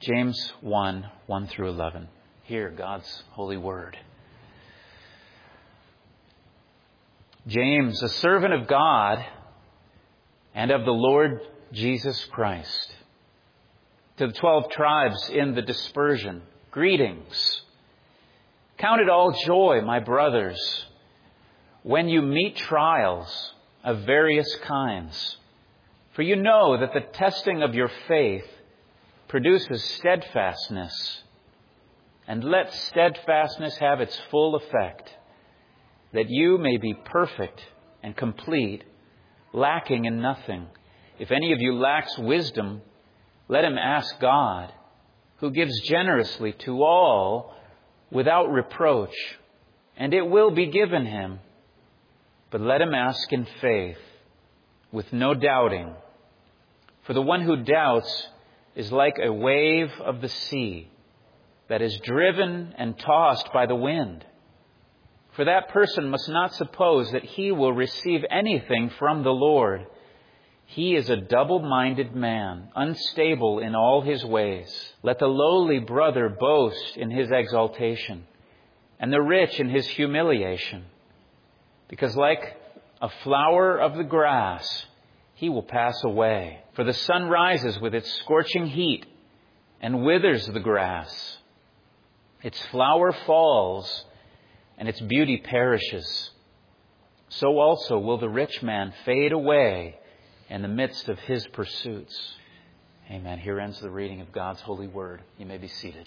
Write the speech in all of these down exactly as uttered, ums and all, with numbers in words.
James one, one through eleven. Hear God's holy word. James, a servant of God and of the Lord Jesus Christ, to the twelve tribes in the dispersion, greetings. Count it all joy, my brothers, when you meet trials of various kinds. For you know that the testing of your faith produces steadfastness. And let steadfastness have its full effect, that you may be perfect and complete, lacking in nothing. If any of you lacks wisdom, let him ask God, who gives generously to all without reproach, and it will be given him. But let him ask in faith, with no doubting. For the one who doubts is like a wave of the sea that is driven and tossed by the wind. For that person must not suppose that he will receive anything from the Lord. He is a double-minded man, unstable in all his ways. Let the lowly brother boast in his exaltation, and the rich in his humiliation. Because like a flower of the grass, he will pass away. For the sun rises with its scorching heat and withers the grass. Its flower falls, and its beauty perishes. So also will the rich man fade away in the midst of his pursuits. Amen. Here ends the reading of God's holy word. You may be seated.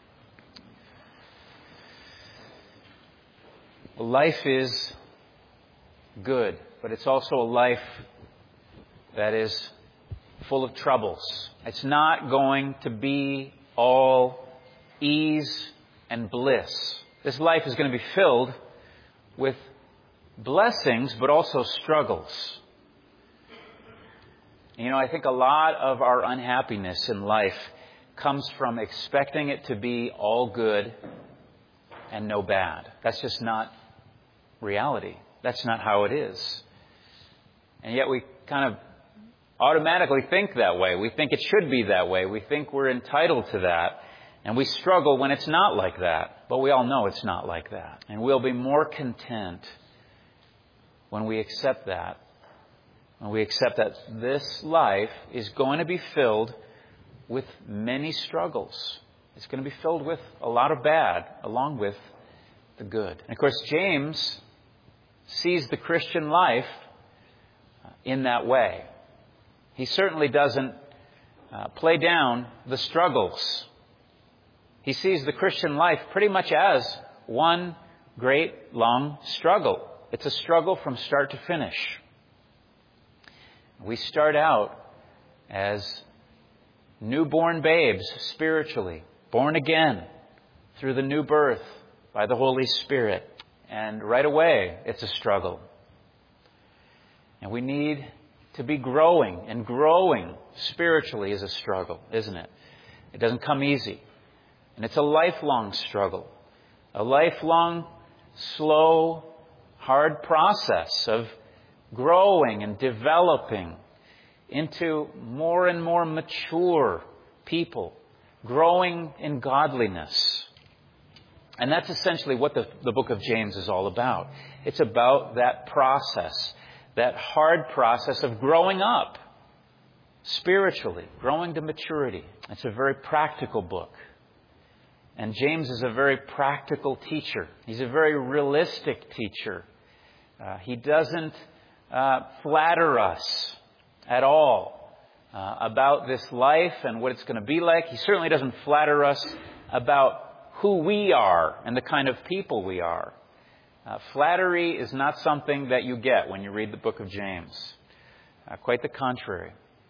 Life is good, but it's also a life that is full of troubles. It's not going to be all ease and bliss. This life is going to be filled with blessings, but also struggles. You know, I think a lot of our unhappiness in life comes from expecting it to be all good and no bad. That's just not reality. That's not how it is. And yet we kind of automatically think that way. We think it should be that way. We think we're entitled to that. And we struggle when it's not like that. But we all know it's not like that. And we'll be more content when we accept that. When we accept that this life is going to be filled with many struggles. It's going to be filled with a lot of bad, along with the good. And of course, James sees the Christian life in that way. He certainly doesn't uh, play down the struggles. He sees the Christian life pretty much as one great long struggle. It's a struggle from start to finish. We start out as newborn babes spiritually, born again through the new birth by the Holy Spirit. And right away, it's a struggle. And we need to be growing, and growing spiritually is a struggle, isn't it? It doesn't come easy. And it's a lifelong struggle, a lifelong, slow, hard process of growing and developing into more and more mature people, growing in godliness. And that's essentially what the, the book of James is all about. It's about that process, that hard process of growing up spiritually, growing to maturity. It's a very practical book. And James is a very practical teacher. He's a very realistic teacher. Uh, he doesn't uh, flatter us at all uh, about this life and what it's going to be like. He certainly doesn't flatter us about who we are and the kind of people we are. Uh, flattery is not something that you get when you read the book of James. Uh, quite the contrary.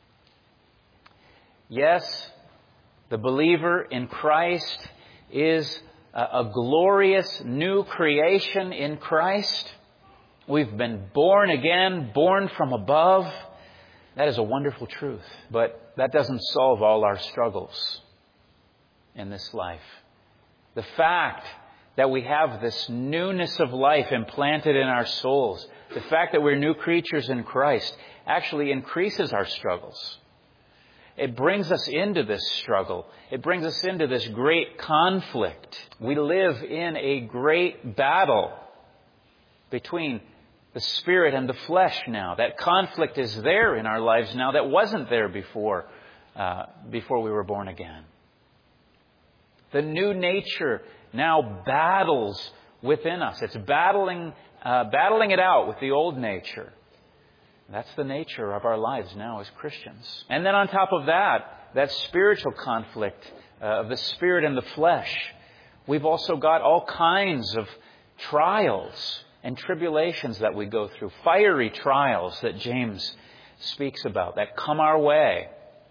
Yes, the believer in Christ is a, a glorious new creation in Christ. We've been born again, born from above. That is a wonderful truth. But that doesn't solve all our struggles in this life. The fact that we have this newness of life implanted in our souls, the fact that we're new creatures in Christ, actually increases our struggles. It brings us into this struggle. It brings us into this great conflict. We live in a great battle between the Spirit and the flesh now. That conflict is there in our lives now that wasn't there before, uh, before we were born again. The new nature now battles within us. It's battling, uh, battling it out with the old nature. That's the nature of our lives now as Christians. And then on top of that, that spiritual conflict uh, of the spirit and the flesh, we've also got all kinds of trials and tribulations that we go through. Fiery trials that James speaks about that come our way.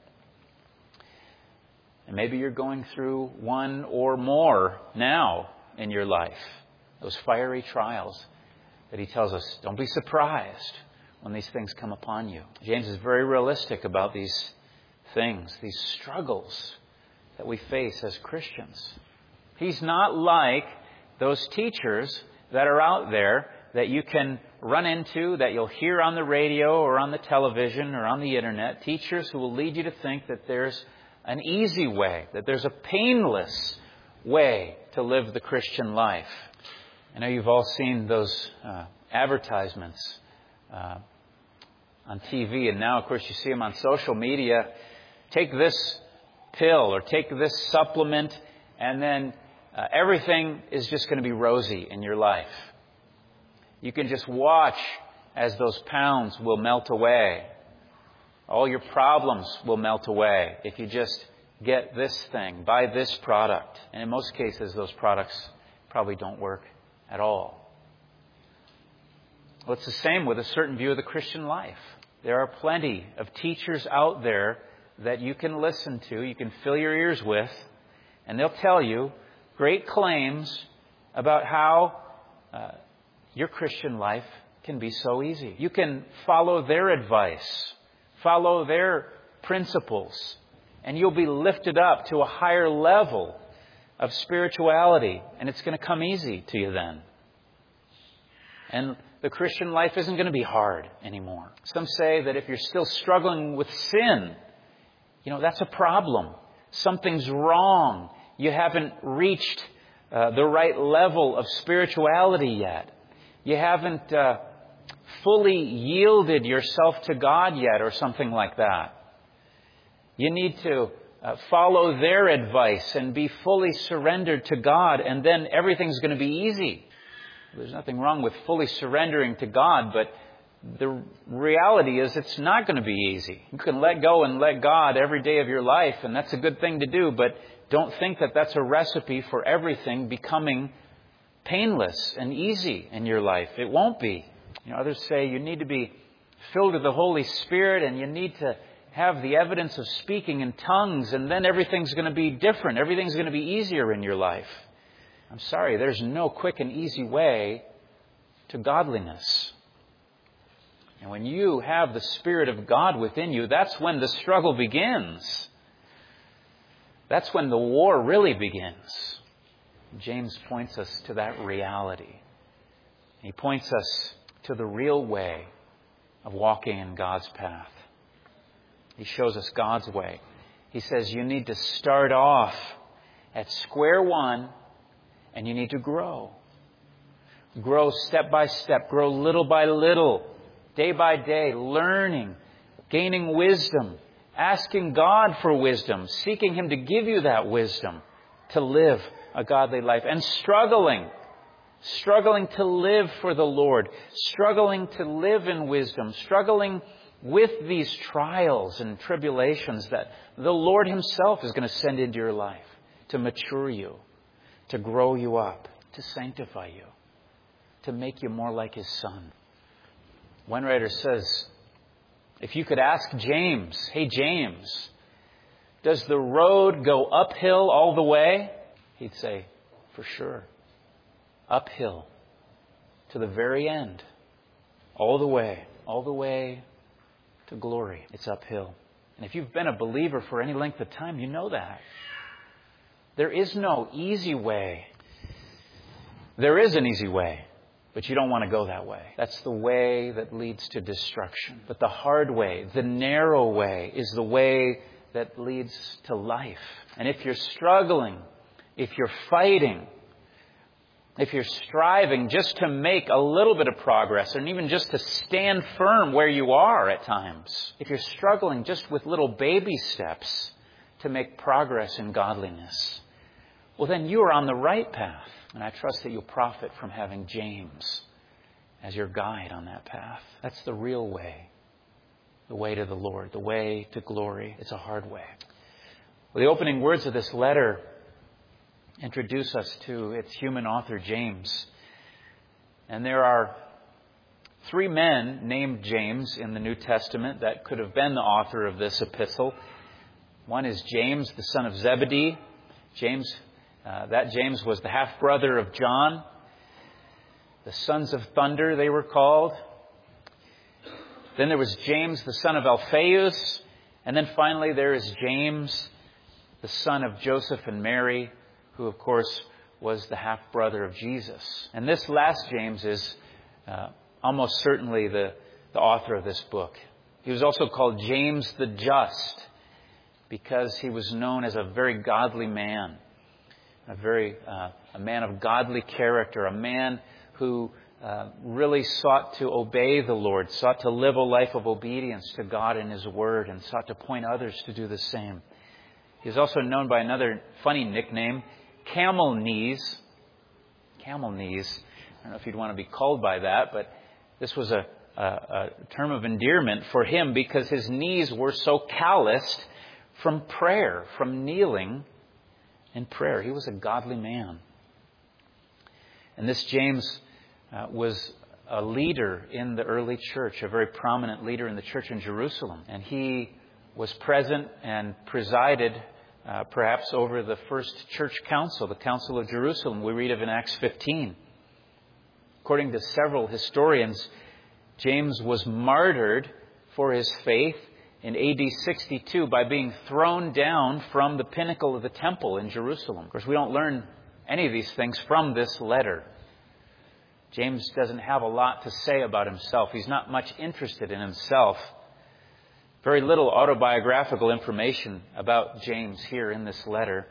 And maybe you're going through one or more now in your life. Those fiery trials that he tells us, don't be surprised when these things come upon you. James is very realistic about these things, these struggles that we face as Christians. He's not like those teachers that are out there that you can run into, that you'll hear on the radio or on the television or on the internet. Teachers who will lead you to think that there's an easy way, that there's a painless way to live the Christian life. I know you've all seen those uh, advertisements uh, on T V, and now, of course, you see them on social media. Take this pill or take this supplement, and then uh, everything is just going to be rosy in your life. You can just watch as those pounds will melt away. All your problems will melt away if you just get this thing, buy this product. And in most cases, those products probably don't work at all. Well, it's the same with a certain view of the Christian life. There are plenty of teachers out there that you can listen to, you can fill your ears with, and they'll tell you great claims about how uh, your Christian life can be so easy. You can follow their advice, follow their principles, and you'll be lifted up to a higher level of spirituality, and it's going to come easy to you then. And the Christian life isn't going to be hard anymore. Some say that if you're still struggling with sin, you know, that's a problem. Something's wrong. You haven't reached uh, the right level of spirituality yet. You haven't uh, fully yielded yourself to God yet, or something like that. You need to uh, follow their advice and be fully surrendered to God, and then everything's going to be easy. There's nothing wrong with fully surrendering to God, but the reality is it's not going to be easy. You can let go and let God every day of your life, and that's a good thing to do, but don't think that that's a recipe for everything becoming painless and easy in your life. It won't be. You know, others say you need to be filled with the Holy Spirit, and you need to have the evidence of speaking in tongues, and then everything's going to be different. Everything's going to be easier in your life. I'm sorry, there's no quick and easy way to godliness. And when you have the Spirit of God within you, that's when the struggle begins. That's when the war really begins. James points us to that reality. He points us to the real way of walking in God's path. He shows us God's way. He says you need to start off at square one, and you need to grow. Grow step by step. Grow little by little. Day by day. Learning. Gaining wisdom. Asking God for wisdom. Seeking Him to give you that wisdom to live a godly life. And struggling. Struggling to live for the Lord. Struggling to live in wisdom. Struggling with these trials and tribulations that the Lord Himself is going to send into your life to mature you, to grow you up, to sanctify you, to make you more like His Son. One writer says, if you could ask James, hey James, does the road go uphill all the way? He'd say, for sure. Uphill to the very end. All the way. All the way to glory. It's uphill. And if you've been a believer for any length of time, you know that. There is no easy way. There is an easy way, but you don't want to go that way. That's the way that leads to destruction. But the hard way, the narrow way, is the way that leads to life. And if you're struggling, if you're fighting, if you're striving just to make a little bit of progress, and even just to stand firm where you are at times, if you're struggling just with little baby steps to make progress in godliness, well, then you are on the right path. And I trust that you'll profit from having James as your guide on that path. That's the real way. The way to the Lord. The way to glory. It's a hard way. Well, the opening words of this letter introduce us to its human author, James. And there are three men named James in the New Testament that could have been the author of this epistle. One is James, the son of Zebedee. James, uh, that James was the half-brother of John. The sons of thunder, they were called. Then there was James, the son of Alphaeus. And then finally there is James, the son of Joseph and Mary, who, of course, was the half-brother of Jesus. And this last James is uh, almost certainly the, the author of this book. He was also called James the Just because he was known as a very godly man, a very uh, a man of godly character, a man who uh, really sought to obey the Lord, sought to live a life of obedience to God and His Word, and sought to point others to do the same. He is also known by another funny nickname, Camel Knees. Camel Knees. I don't know if you'd want to be called by that, but this was a, a, a term of endearment for him because his knees were so calloused from prayer, from kneeling in prayer. He was a godly man. And this James uh, was a leader in the early church, a very prominent leader in the church in Jerusalem. And he was present and presided Uh, perhaps over the first church council, the Council of Jerusalem, we read of in Acts fifteen. According to several historians, James was martyred for his faith in A D sixty-two by being thrown down from the pinnacle of the temple in Jerusalem. Of course, we don't learn any of these things from this letter. James doesn't have a lot to say about himself. He's not much interested in himself. Very little autobiographical information about James here in this letter.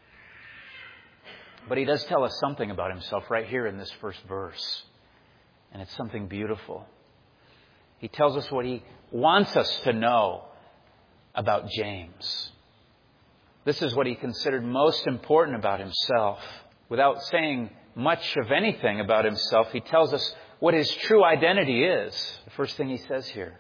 But he does tell us something about himself right here in this first verse. And it's something beautiful. He tells us what he wants us to know about James. This is what he considered most important about himself. Without saying much of anything about himself, he tells us what his true identity is. The first thing he says here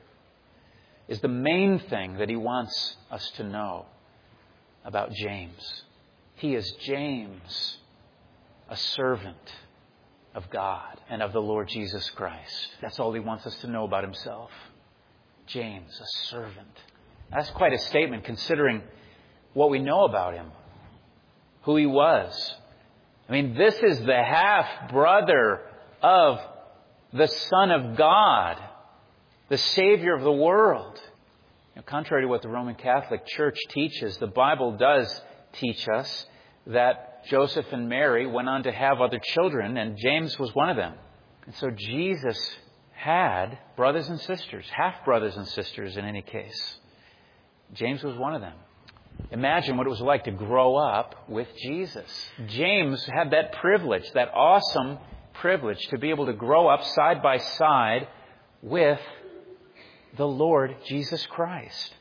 is the main thing that he wants us to know about James. He is James, a servant of God and of the Lord Jesus Christ. That's all he wants us to know about himself. James, a servant. That's quite a statement considering what we know about him, who he was. I mean, this is the half-brother of the Son of God, the Savior of the world. Now, contrary to what the Roman Catholic Church teaches, the Bible does teach us that Joseph and Mary went on to have other children, and James was one of them. And so Jesus had brothers and sisters, half-brothers and sisters in any case. James was one of them. Imagine what it was like to grow up with Jesus. James had that privilege, that awesome privilege, to be able to grow up side by side with the Lord Jesus Christ.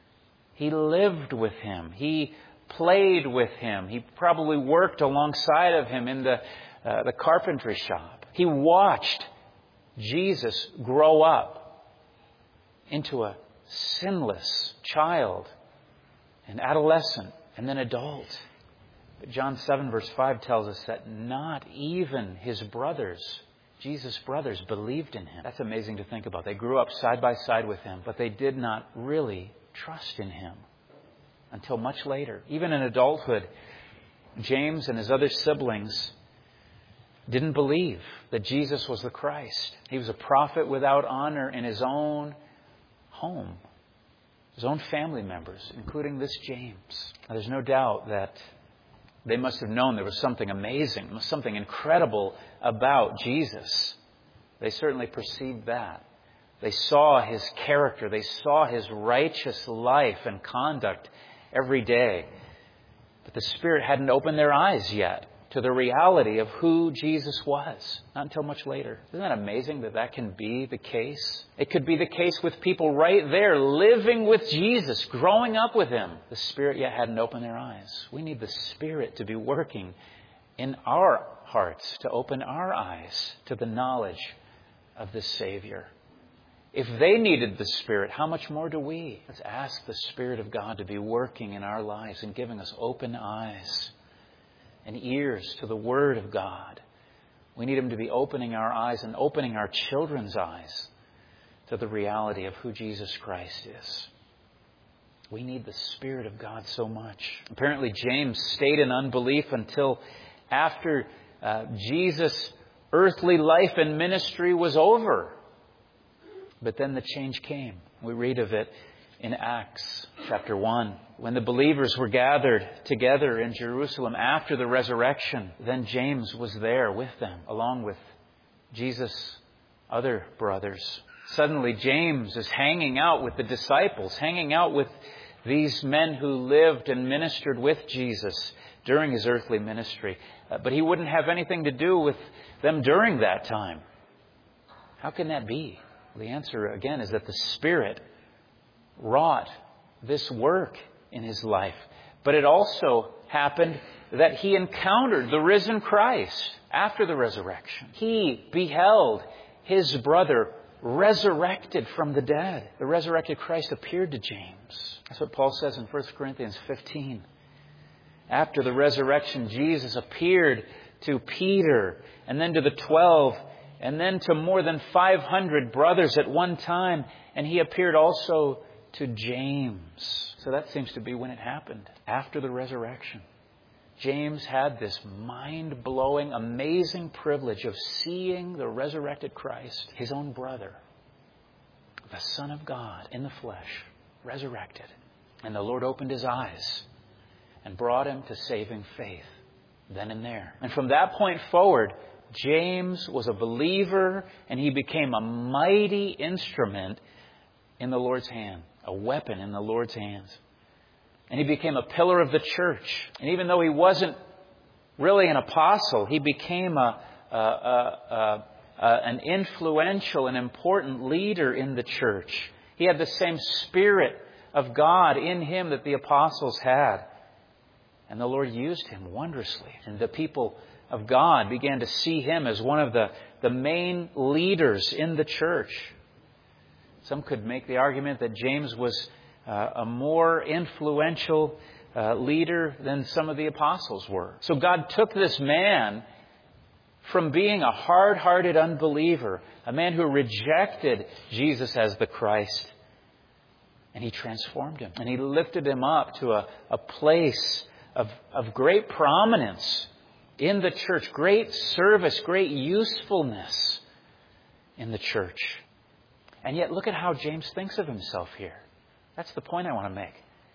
He lived with him. He played with him. He probably worked alongside of him in the, uh, the carpentry shop. He watched Jesus grow up into a sinless child, an adolescent, and then adult. But John seven verse five tells us that not even his brothers, Jesus' brothers, believed in him. That's amazing to think about. They grew up side by side with him, but they did not really trust in him until much later. Even in adulthood, James and his other siblings didn't believe that Jesus was the Christ. He was a prophet without honor in his own home, his own family members, including this James. Now, there's no doubt that they must have known there was something amazing, something incredible about Jesus. They certainly perceived that. They saw his character. They saw his righteous life and conduct. every day. But the Spirit hadn't opened their eyes yet to the reality of who Jesus was. Not until much later. Isn't that amazing that that can be the case? It could be the case with people right there, living with Jesus, growing up with Him. The Spirit yet hadn't opened their eyes. We need the Spirit to be working in our hearts, to open our eyes to the knowledge of this Savior. If they needed the Spirit, how much more do we? Let's ask the Spirit of God to be working in our lives and giving us open eyes and ears to the Word of God. We need Him to be opening our eyes and opening our children's eyes to the reality of who Jesus Christ is. We need the Spirit of God so much. Apparently, James stayed in unbelief until after uh, Jesus' earthly life and ministry was over. But then the change came. We read of it in Acts chapter one. When the believers were gathered together in Jerusalem after the resurrection, then James was there with them, along with Jesus' other brothers. Suddenly James is hanging out with the disciples, hanging out with these men who lived and ministered with Jesus during His earthly ministry. Uh, but he wouldn't have anything to do with them during that time. How can that be? Well, the answer, again, is that the Spirit wrought this work in his life. But it also happened that he encountered the risen Christ after the resurrection. He beheld his brother resurrected from the dead. The resurrected Christ appeared to James. That's what Paul says in First Corinthians fifteen. After the resurrection, Jesus appeared to Peter and then to the twelve and then to more than five hundred brothers at one time. And he appeared also to James. So that seems to be when it happened, after the resurrection. James had this mind-blowing, amazing privilege of seeing the resurrected Christ, his own brother, the Son of God in the flesh, resurrected. And the Lord opened his eyes and brought him to saving faith then and there. And from that point forward, James was a believer, and he became a mighty instrument in the Lord's hand, a weapon in the Lord's hands. And he became a pillar of the church. And even though he wasn't really an apostle, he became a, a, a, a, a, an influential and important leader in the church. He had the same Spirit of God in him that the apostles had. And the Lord used him wondrously. And the people of God began to see him as one of the, the main leaders in the church. Some could make the argument that James was uh, a more influential uh, leader than some of the apostles were. So God took this man from being a hard-hearted unbeliever, a man who rejected Jesus as the Christ, and He transformed him. And He lifted him up to a, a place of, of great prominence in the church, great service, great usefulness in the church. And yet look at how James thinks of himself here. That's the point I want to make.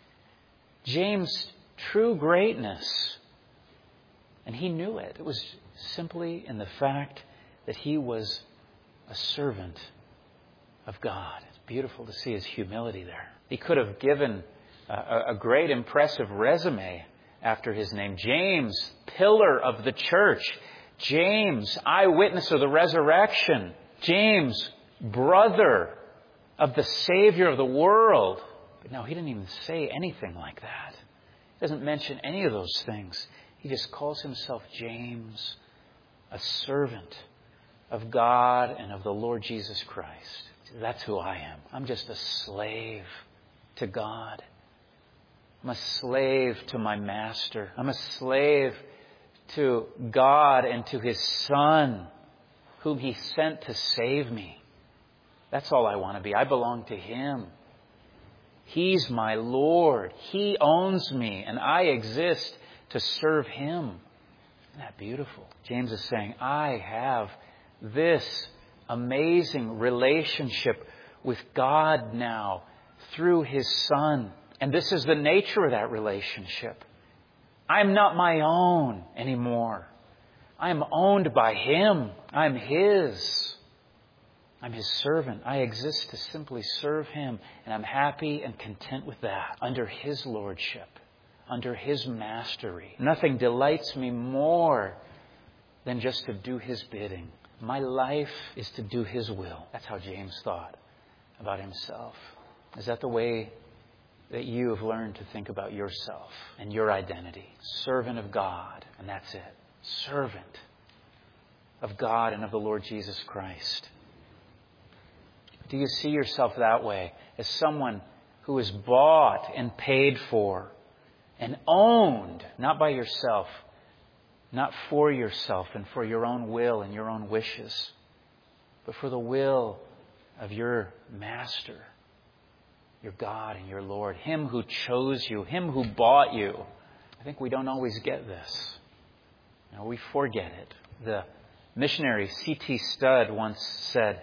James' true greatness, and he knew it, it was simply in the fact that he was a servant of God. It's beautiful to see his humility there. He could have given a, a great impressive resume after his name. James, pillar of the church. James, eyewitness of the resurrection. James, brother of the Savior of the world. But no, he didn't even say anything like that. He doesn't mention any of those things. He just calls himself James, a servant of God and of the Lord Jesus Christ. That's who I am. I'm just a slave to God. I'm a slave to my Master. I'm a slave to God and to His Son, whom He sent to save me. That's all I want to be. I belong to Him. He's my Lord. He owns me, and I exist to serve Him. Isn't that beautiful? James is saying, I have this amazing relationship with God now through His Son. And this is the nature of that relationship. I'm not my own anymore. I'm owned by Him. I'm His. I'm His servant. I exist to simply serve Him. And I'm happy and content with that. Under His lordship. Under His mastery. Nothing delights me more than just to do His bidding. My life is to do His will. That's how James thought about himself. Is that the way that you have learned to think about yourself and your identity? Servant of God. And that's it. Servant of God and of the Lord Jesus Christ. Do you see yourself that way? As someone who is bought and paid for and owned, not by yourself, not for yourself and for your own will and your own wishes, but for the will of your Master, your God and your Lord, Him who chose you, Him who bought you. I think we don't always get this. You know, we forget it. The missionary C T Studd once said,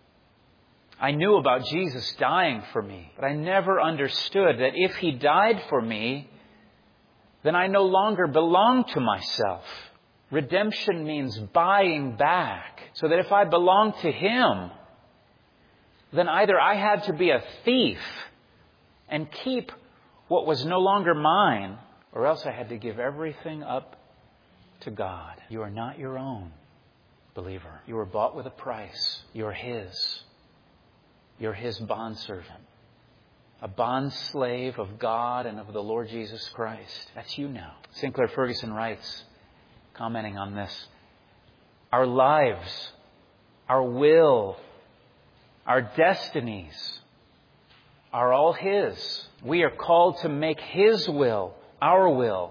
I knew about Jesus dying for me, but I never understood that if He died for me, then I no longer belong to myself. Redemption means buying back, so that if I belong to Him, then either I had to be a thief and keep what was no longer mine, or else I had to give everything up to God. You are not your own, believer. You were bought with a price. You're His. You're His bondservant. A bondslave of God and of the Lord Jesus Christ. That's you now. Sinclair Ferguson writes, commenting on this, our lives, our will, our destinies are all His. We are called to make His will, our will,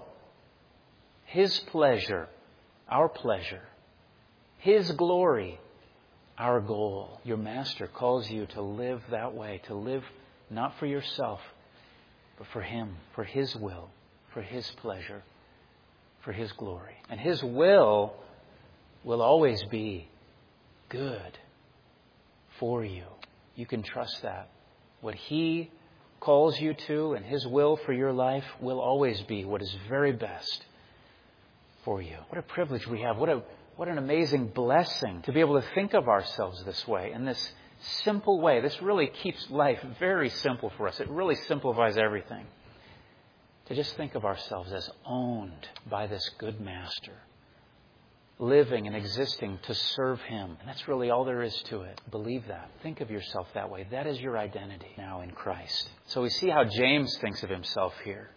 His pleasure, our pleasure, His glory, our goal. Your Master calls you to live that way, to live not for yourself, but for Him, for His will, for His pleasure, for His glory. And His will will always be good for you. You can trust that. What He calls you to and His will for your life will always be what is very best for you. What a privilege we have. What a What an amazing blessing to be able to think of ourselves this way, in this simple way. This really keeps life very simple for us. It really simplifies everything. To just think of ourselves as owned by this good Master, living and existing to serve Him. And that's really all there is to it. Believe that. Think of yourself that way. That is your identity now in Christ. So we see how James thinks of himself here.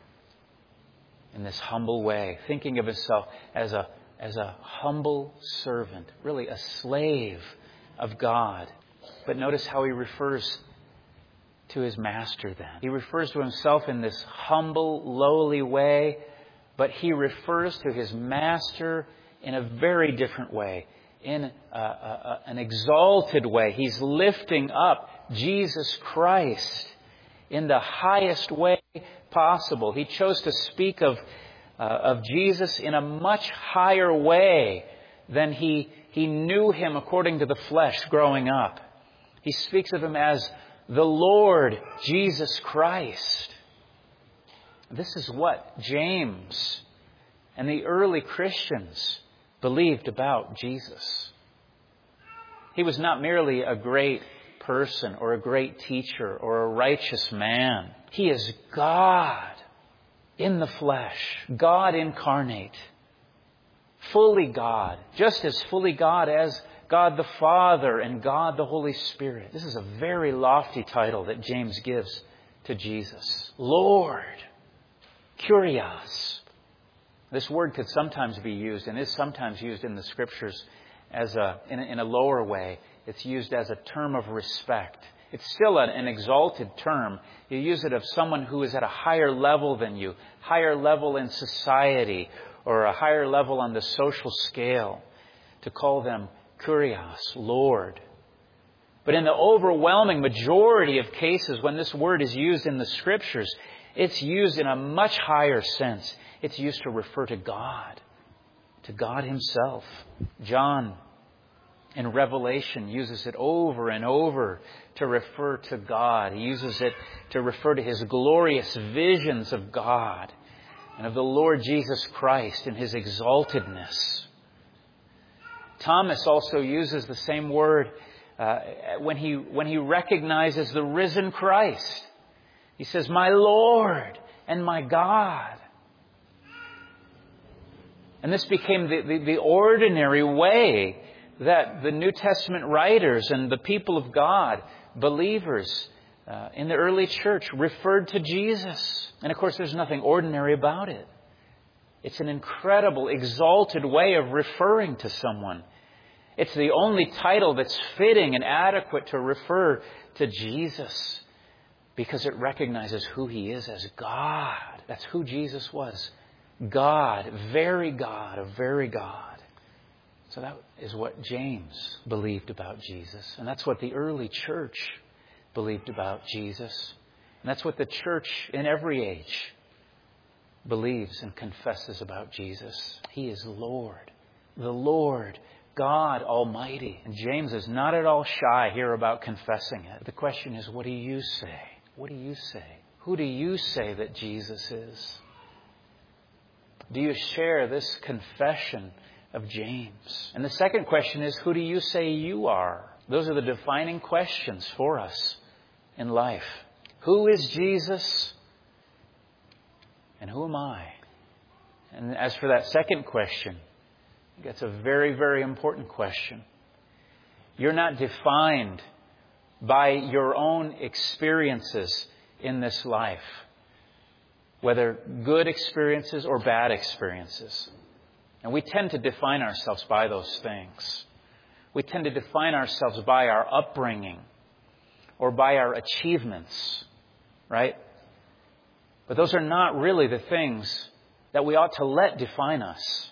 In this humble way, thinking of himself as a as a humble servant, really a slave of God. But notice how he refers to his Master then. He refers to himself in this humble, lowly way, but he refers to his Master in a very different way, in a, a, a, an exalted way. He's lifting up Jesus Christ in the highest way possible. He chose to speak of Uh, of Jesus in a much higher way than he, he knew Him according to the flesh growing up. He speaks of Him as the Lord Jesus Christ. This is what James and the early Christians believed about Jesus. He was not merely a great person or a great teacher or a righteous man. He is God in the flesh, God incarnate, fully God, just as fully God as God the Father and God the Holy Spirit. This is a very lofty title that James gives to Jesus. Lord, Kyrios. This word could sometimes be used and is sometimes used in the Scriptures as a, in a, in a lower way. It's used as a term of respect. It's still an, an exalted term. You use it of someone who is at a higher level than you, higher level in society, or a higher level on the social scale, to call them Kyrios, Lord. But in the overwhelming majority of cases, when this word is used in the Scriptures, it's used in a much higher sense. It's used to refer to God, to God Himself. John in Revelation uses it over and over to refer to God. He uses it to refer to His glorious visions of God and of the Lord Jesus Christ in His exaltedness. Thomas also uses the same word uh, when he when he recognizes the risen Christ. He says, "My Lord and my God." And this became the, the, the ordinary way that the New Testament writers and the people of God, believers uh, in the early church, referred to Jesus. And of course, there's nothing ordinary about it. It's an incredible, exalted way of referring to someone. It's the only title that's fitting and adequate to refer to Jesus, because it recognizes who He is as God. That's who Jesus was. God, very God, a very God. So that is what James believed about Jesus. And that's what the early church believed about Jesus. And that's what the church in every age believes and confesses about Jesus. He is Lord, the Lord, God Almighty. And James is not at all shy here about confessing it. The question is, what do you say? What do you say? Who do you say that Jesus is? Do you share this confession of James? And the second question is, who do you say you are? Those are the defining questions for us in life. Who is Jesus? And who am I? And as for that second question, that's a very, very important question. You're not defined by your own experiences in this life, whether good experiences or bad experiences. And we tend to define ourselves by those things. We tend to define ourselves by our upbringing or by our achievements, right? But those are not really the things that we ought to let define us.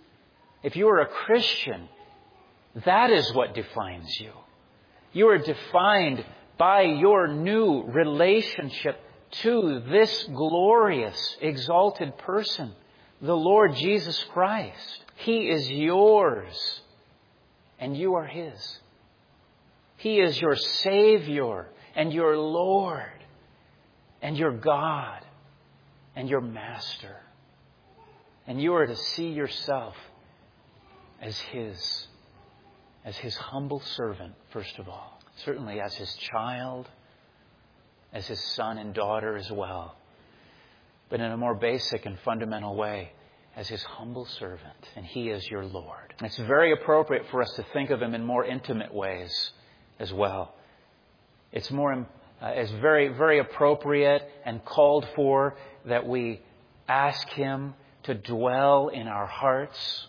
If you are a Christian, that is what defines you. You are defined by your new relationship to this glorious, exalted person, the Lord Jesus Christ. He is yours, and you are His. He is your Savior, and your Lord, and your God, and your Master. And you are to see yourself as His, as His humble servant, first of all. Certainly as His child, as His son and daughter as well. But in a more basic and fundamental way, as His humble servant. And He is your Lord. And it's very appropriate for us to think of Him in more intimate ways as well. It's more, uh, it's very, very appropriate and called for that we ask Him to dwell in our hearts,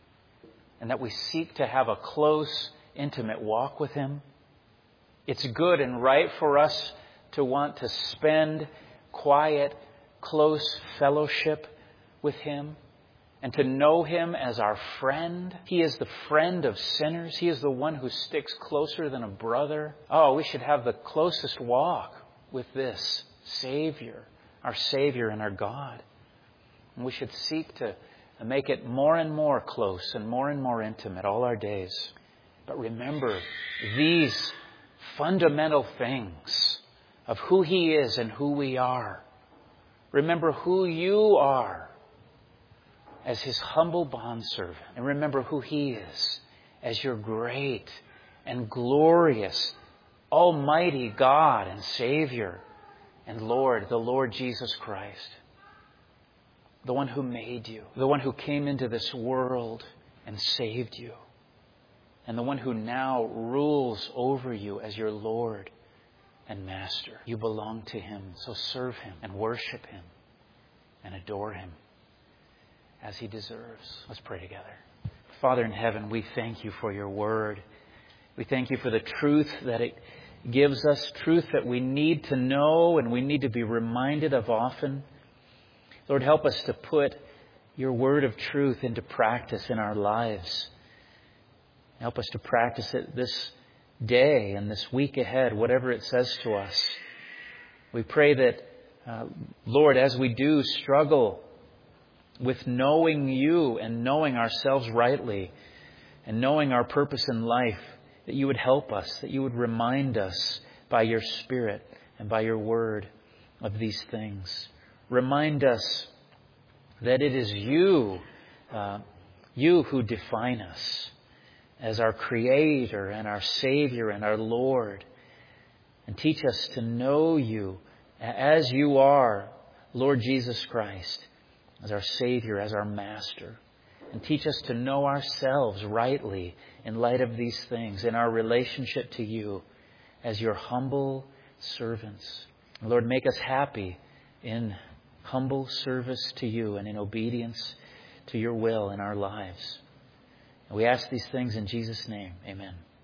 and that we seek to have a close, intimate walk with Him. It's good and right for us to want to spend quiet, close fellowship with Him and to know Him as our friend. He is the friend of sinners. He is the one who sticks closer than a brother. Oh, we should have the closest walk with this Savior, our Savior and our God. And we should seek to make it more and more close and more and more intimate all our days. But remember these fundamental things of who He is and who we are. Remember who you are as His humble bondservant. And remember who He is as your great and glorious, almighty God and Savior and Lord, the Lord Jesus Christ. The one who made you, the one who came into this world and saved you, and the one who now rules over you as your Lord and Master. You belong to Him, so serve Him and worship Him and adore Him as He deserves. Let's pray together. Father in heaven, we thank You for Your Word. We thank You for the truth that it gives us, truth that we need to know and we need to be reminded of often. Lord, help us to put Your word of truth into practice in our lives. Help us to practice it this day and this week ahead, whatever it says to us. We pray that, uh, Lord, as we do struggle with knowing You and knowing ourselves rightly and knowing our purpose in life, that You would help us, that You would remind us by Your Spirit and by Your word of these things. Remind us that it is You, uh, You who define us. as our Creator and our Savior and our Lord. And teach us to know You as You are, Lord Jesus Christ, as our Savior, as our Master. And teach us to know ourselves rightly in light of these things, in our relationship to You as Your humble servants. Lord, make us happy in humble service to You and in obedience to Your will in our lives. And we ask these things in Jesus' name. Amen.